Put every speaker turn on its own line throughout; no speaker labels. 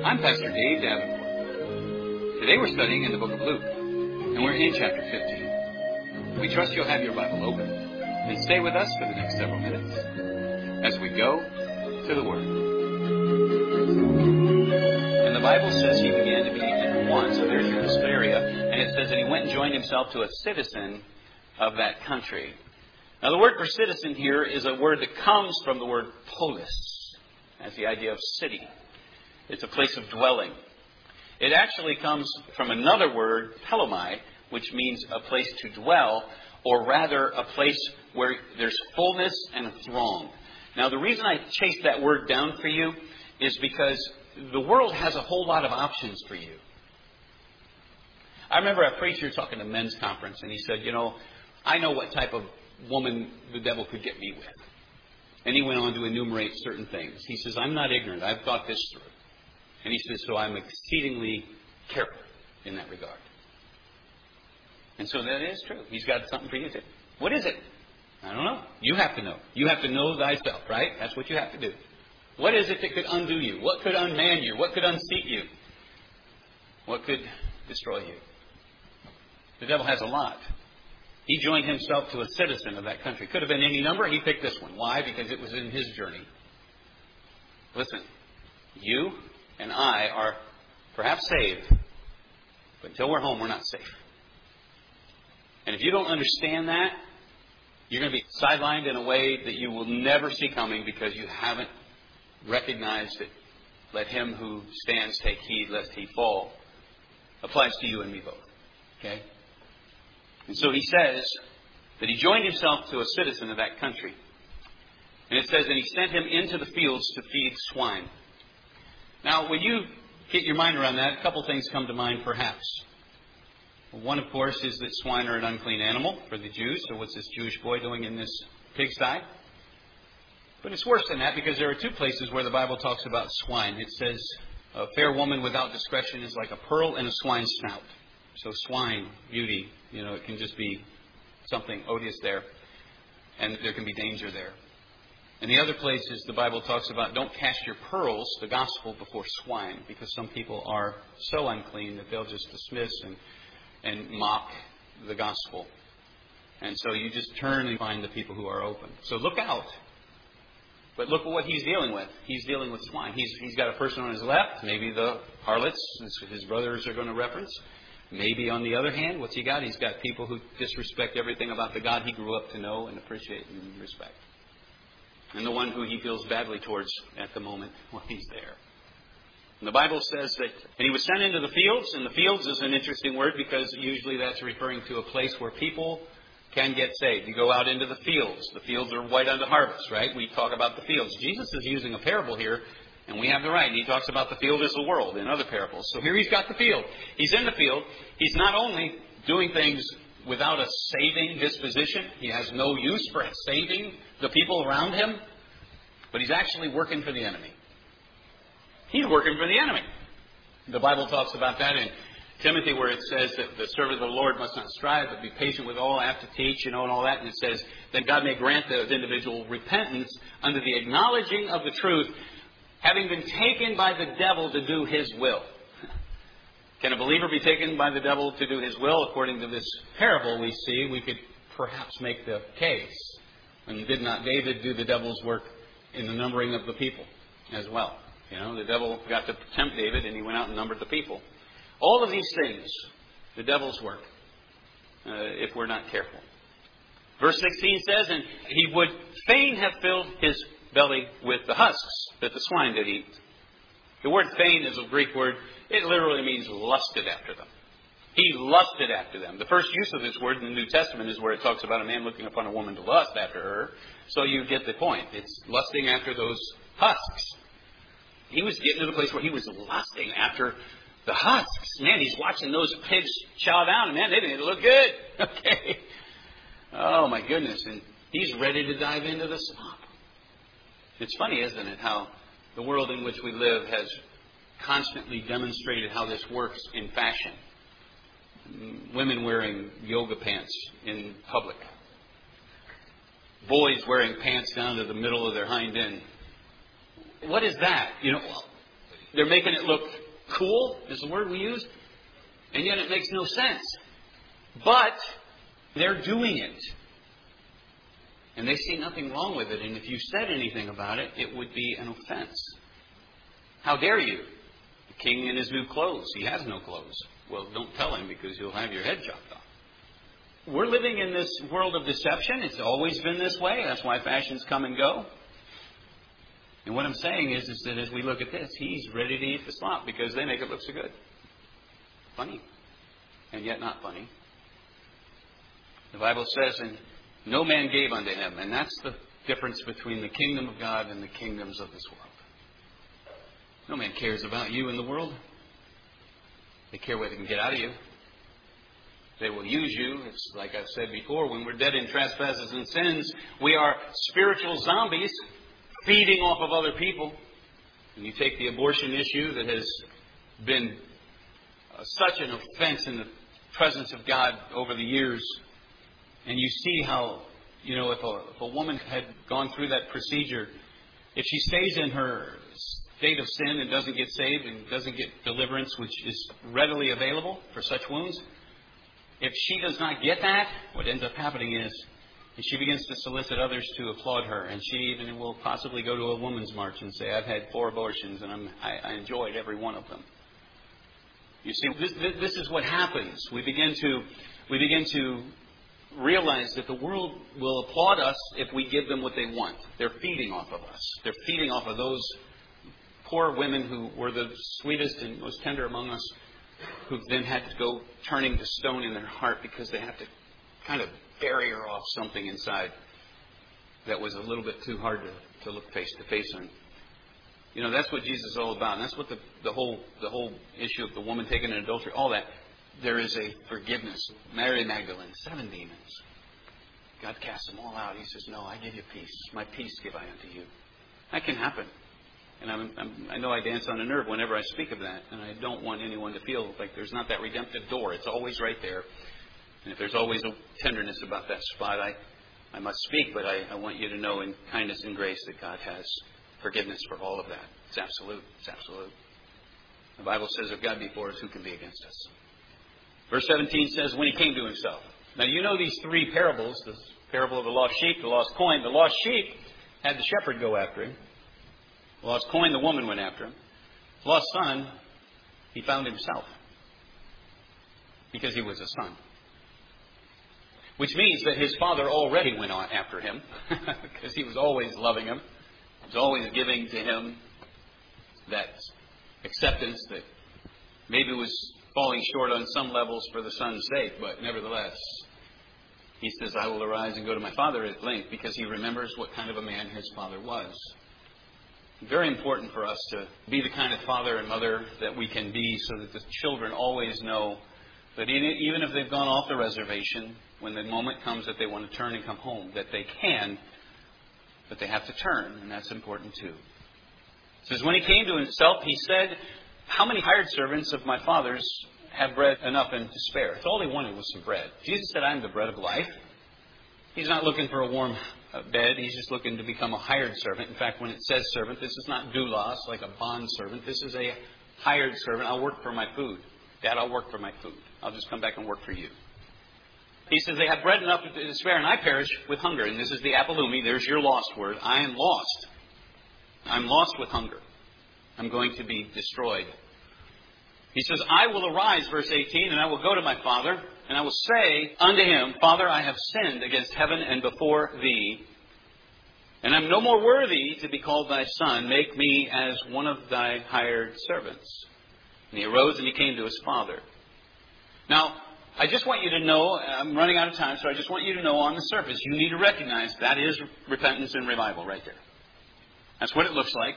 I'm Pastor Dave Davenport. Today we're studying in the book of Luke, and we're in chapter 15. We trust you'll have your Bible open and stay with us for the next several minutes as we go to the Word. And the Bible says he began to be in one, so there's your Caesarea, and it says that he went and joined himself to a citizen of that country. Now the word for citizen here is a word that comes from the word polis, as the idea of city. It's a place of dwelling. It actually comes from another word, pelomai, which means a place to dwell, or rather a place where there's fullness and a throng. Now the reason I chased that word down for you is because the world has a whole lot of options for you. I remember a preacher talking to a men's conference, and he said, I know what type of woman the devil could get me with. And he went on to enumerate certain things. He says, I'm not ignorant. I've thought this through. And he says, so I'm exceedingly careful in that regard. And so that is true. He's got something for you too. What is it? I don't know. You have to know. You have to know thyself, right? That's what you have to do. What is it that could undo you? What could unman you? What could unseat you? What could destroy you? The devil has a lot. He joined himself to a citizen of that country. Could have been any number. He picked this one. Why? Because it was in his journey. Listen, you and I are perhaps saved, but until we're home, we're not safe. And if you don't understand that, you're going to be sidelined in a way that you will never see coming because you haven't recognized that let him who stands take heed lest he fall applies to you and me both. Okay? And so he says that he joined himself to a citizen of that country. And it says that he sent him into the fields to feed swine. Now, when you get your mind around that, a couple things come to mind perhaps. One, of course, is that swine are an unclean animal for the Jews. So what's this Jewish boy doing in this pigsty? But it's worse than that because there are two places where the Bible talks about swine. It says, a fair woman without discretion is like a pearl in a swine's snout. So swine, beauty, it can just be something odious there. And there can be danger there. And the other places the Bible talks about don't cast your pearls, the gospel, before swine. Because some people are so unclean that they'll just dismiss and mock the gospel. And so you just turn and find the people who are open. So look out. But look at what he's dealing with. He's dealing with swine. He's got a person on his left, maybe the harlots, his brothers are going to reference. Maybe on the other hand, what's he got? He's got people who disrespect everything about the God he grew up to know and appreciate and respect. And the one who he feels badly towards at the moment while he's there. And the Bible says that, and he was sent into the fields, and the fields is an interesting word because usually that's referring to a place where people can get saved. You go out into the fields. The fields are white unto harvest, right? We talk about the fields. Jesus is using a parable here, and we have the right. And he talks about the field as the world in other parables. So here he's got the field. He's in the field. He's not only doing things without a saving disposition. He has no use for saving the people around him. But he's actually working for the enemy. He's working for the enemy. The Bible talks about that in Timothy where it says that the servant of the Lord must not strive, but be patient with all, have to teach, and all that. And it says that God may grant the individual repentance under the acknowledging of the truth, having been taken by the devil to do his will. Can a believer be taken by the devil to do his will? According to this parable we see, we could perhaps make the case. And did not David do the devil's work in the numbering of the people as well? The devil got to tempt David and he went out and numbered the people. All of these things, the devil's work, if we're not careful. Verse 16 says, and he would fain have filled his belly with the husks that the swine did eat. The word fain is a Greek word. It literally means lusted after them. He lusted after them. The first use of this word in the New Testament is where it talks about a man looking upon a woman to lust after her. So you get the point. It's lusting after those husks. He was getting to the place where he was lusting after the husks. Man, he's watching those pigs chow down, and man, they didn't look good. Okay. Oh, my goodness. And he's ready to dive into the swamp. It's funny, isn't it, how the world in which we live has constantly demonstrated how this works in fashion. Women wearing yoga pants in public. Boys wearing pants down to the middle of their hind end. What is that? They're making it look cool, is the word we use. And yet it makes no sense. But they're doing it. And they see nothing wrong with it. And if you said anything about it, it would be an offense. How dare you? The king in his new clothes. He has no clothes. Well, don't tell him because you'll have your head chopped off. We're living in this world of deception. It's always been this way. That's why fashions come and go. And what I'm saying is that as we look at this, he's ready to eat the slop because they make it look so good. Funny. And yet not funny. The Bible says, and no man gave unto him. And that's the difference between the kingdom of God and the kingdoms of this world. No man cares about you in the world. They care what they can get out of you. They will use you. It's like I've said before, when we're dead in trespasses and sins, we are spiritual zombies feeding off of other people. And you take the abortion issue that has been such an offense in the presence of God over the years, and you see how, if a woman had gone through that procedure, if she stays in her state of sin and doesn't get saved and doesn't get deliverance, which is readily available for such wounds, if she does not get that, what ends up happening is she begins to solicit others to applaud her, and she even will possibly go to a woman's march and say, I've had 4 abortions and I enjoyed every one of them. You see, this is what happens. We begin to realize that the world will applaud us if we give them what they want. They're feeding off of us. They're feeding off of those poor women who were the sweetest and most tender among us, who then had to go turning to stone in their heart because they had to kind of barrier off something inside that was a little bit too hard to look face to face on. That's what Jesus is all about. And that's what the whole issue of the woman taken in adultery, all that. There is a forgiveness. Mary Magdalene, 7 demons. God casts them all out. He says, no, I give you peace. My peace give I unto you. That can happen. And I know I dance on a nerve whenever I speak of that. And I don't want anyone to feel like there's not that redemptive door. It's always right there. And if there's always a tenderness about that spot, I must speak. But I want you to know in kindness and grace that God has forgiveness for all of that. It's absolute. It's absolute. The Bible says, if God be for us, who can be against us? Verse 17 says, when he came to himself. Now, you know these 3 parables. The parable of the lost sheep, the lost coin. The lost sheep had the shepherd go after him. The lost coin, the woman went after him. The lost son, he found himself. Because he was a son. Which means that his father already went on after him. Because he was always loving him. He was always giving to him that acceptance that maybe was falling short on some levels for the son's sake, but nevertheless, he says, I will arise and go to my father at length, because he remembers what kind of a man his father was. Very important for us to be the kind of father and mother that we can be, so that the children always know that even if they've gone off the reservation, when the moment comes that they want to turn and come home, that they can, but they have to turn, and that's important too. It says, when he came to himself, he said, how many hired servants of my father's have bread enough and to spare? All he wanted was some bread. Jesus said, I'm the bread of life. He's not looking for a warm bed. He's just looking to become a hired servant. In fact, when it says servant, this is not doulos, like a bond servant. This is a hired servant. I'll work for my food. Dad, I'll work for my food. I'll just come back and work for you. He says, they have bread enough to spare, and I perish with hunger. And this is the apolumi. There's your lost word. I am lost. I'm lost with hunger. I'm going to be destroyed. He says, I will arise, verse 18, and I will go to my father, and I will say unto him, Father, I have sinned against heaven and before thee, and I'm no more worthy to be called thy son. Make me as one of thy hired servants. And he arose and he came to his father. Now, I just want you to know, I'm running out of time, so I just want you to know on the surface, you need to recognize that is repentance and revival right there. That's what it looks like.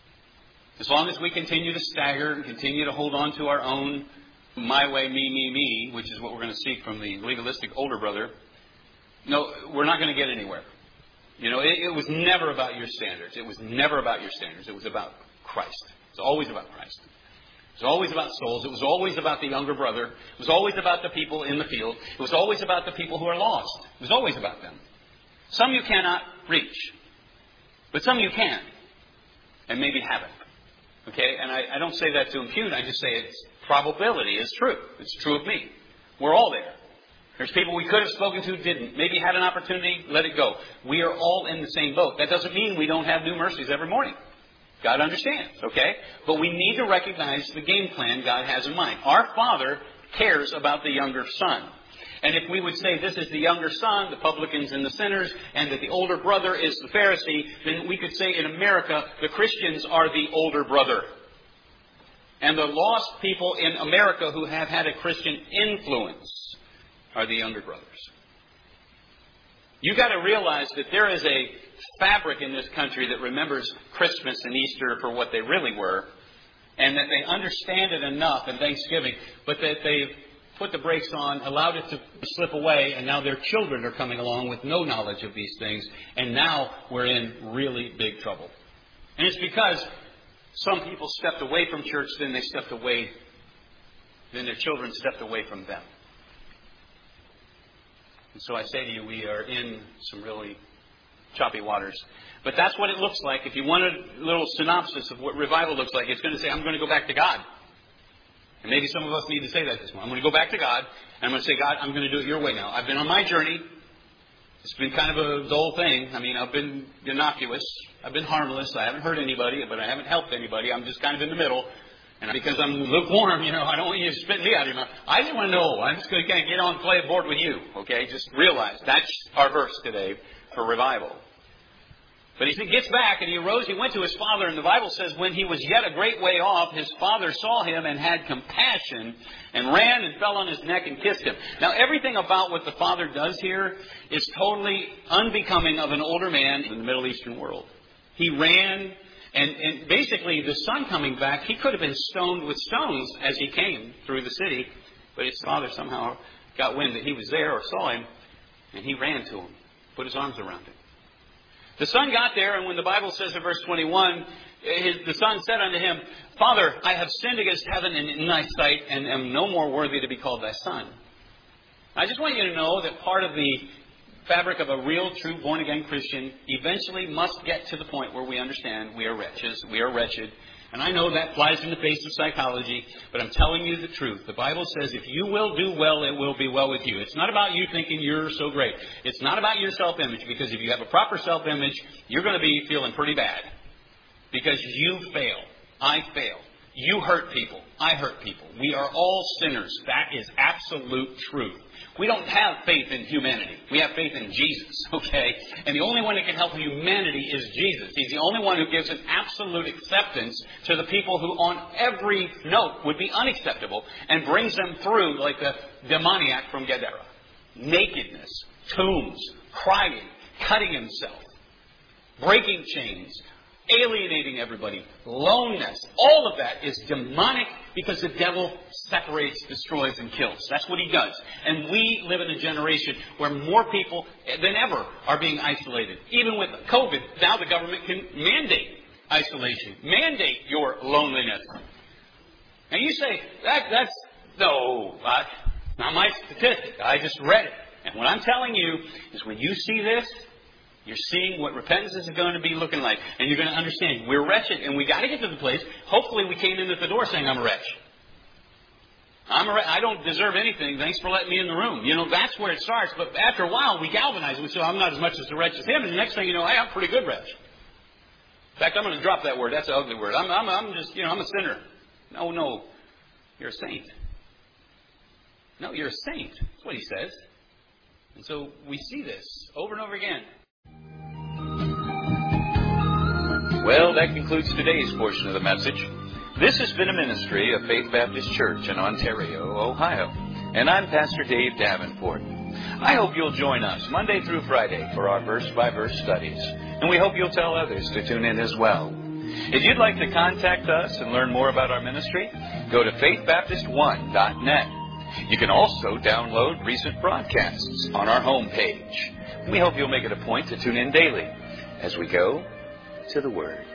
As long as we continue to stagger and continue to hold on to our own my way, me, which is what we're going to seek from the legalistic older brother, no, we're not going to get anywhere. It was never about your standards. It was never about your standards. It was about Christ. It's always about Christ. It was always about souls. It was always about the younger brother. It was always about the people in the field. It was always about the people who are lost. It was always about them. Some you cannot reach, but some you can, and maybe haven't. Okay? And I don't say that to impugn. I just say it's probability is true. It's true of me. We're all there. There's people we could have spoken to, didn't. Maybe had an opportunity, let it go. We are all in the same boat. That doesn't mean we don't have new mercies every morning. God understands, okay? But we need to recognize the game plan God has in mind. Our Father cares about the younger son. And if we would say this is the younger son, the publicans and the sinners, and that the older brother is the Pharisee, then we could say in America, the Christians are the older brother. And the lost people in America who have had a Christian influence are the younger brothers. You've got to realize that there is a fabric in this country that remembers Christmas and Easter for what they really were, and that they understand it enough in Thanksgiving, but that they've put the brakes on, allowed it to slip away, and now their children are coming along with no knowledge of these things, and now we're in really big trouble. And it's because some people stepped away from church, then their children stepped away from them. And so I say to you, we are in some really choppy waters. But that's what it looks like. If you want a little synopsis of what revival looks like, it's going to say, I'm going to go back to God. And maybe some of us need to say that this morning. I'm going to go back to God, and I'm going to say, God, I'm going to do it your way now. I've been on my journey. It's been kind of a dull thing. I mean, I've been innocuous. I've been harmless. I haven't hurt anybody, but I haven't helped anybody. I'm just kind of in the middle. And because I'm lukewarm, I don't want you to spit me out of your mouth. I just want to know. I'm just going to kind of get on and play a board with you. Okay? Just realize that's our verse today for revival. But he gets back and he arose, he went to his father, and the Bible says when he was yet a great way off, his father saw him and had compassion and ran and fell on his neck and kissed him. Now everything about what the father does here is totally unbecoming of an older man in the Middle Eastern world. He ran, and basically the son coming back, he could have been stoned with stones as he came through the city, but his father somehow got wind that he was there or saw him, and he ran to him, put his arms around him. The son got there, and when the Bible says in verse 21, the son said unto him, Father, I have sinned against heaven and in thy sight, and am no more worthy to be called thy son. I just want you to know that part of the fabric of a real, true, born-again Christian eventually must get to the point where we understand we are wretched. And I know that flies in the face of psychology, but I'm telling you the truth. The Bible says if you will do well, it will be well with you. It's not about you thinking you're so great. It's not about your self-image, because if you have a proper self-image, you're going to be feeling pretty bad. Because you fail. I fail. You hurt people. I hurt people. We are all sinners. That is absolute truth. We don't have faith in humanity. We have faith in Jesus, okay? And the only one that can help humanity is Jesus. He's the only one who gives an absolute acceptance to the people who on every note would be unacceptable, and brings them through like the demoniac from Gadara. Nakedness, tombs, crying, cutting himself, breaking chains, alienating everybody, loneness. All of that is demonic, because the devil separates, destroys, and kills. That's what he does. And we live in a generation where more people than ever are being isolated. Even with COVID, now the government can mandate isolation, mandate your loneliness. And you say, that's not my statistic. I just read it. And what I'm telling you is when you see this, you're seeing what repentance is going to be looking like. And you're going to understand we're wretched, and we got to get to the place. Hopefully we came in at the door saying, I'm a wretch. I don't deserve anything. Thanks for letting me in the room. That's where it starts. But after a while, we galvanize. We say, I'm not as much as a wretch as him. And the next thing you know, hey, I'm a pretty good wretch. In fact, I'm going to drop that word. That's an ugly word. I'm just, I'm a sinner. No. You're a saint. No, you're a saint. That's what he says. And so we see this over and over again. Well, that concludes today's portion of the message. This has been a ministry of Faith Baptist Church in Ontario, Ohio. And I'm Pastor Dave Davenport. I hope you'll join us Monday through Friday for our verse-by-verse studies. And we hope you'll tell others to tune in as well. If you'd like to contact us and learn more about our ministry, go to faithbaptist1.net. You can also download recent broadcasts on our homepage. We hope you'll make it a point to tune in daily as we go to the Word.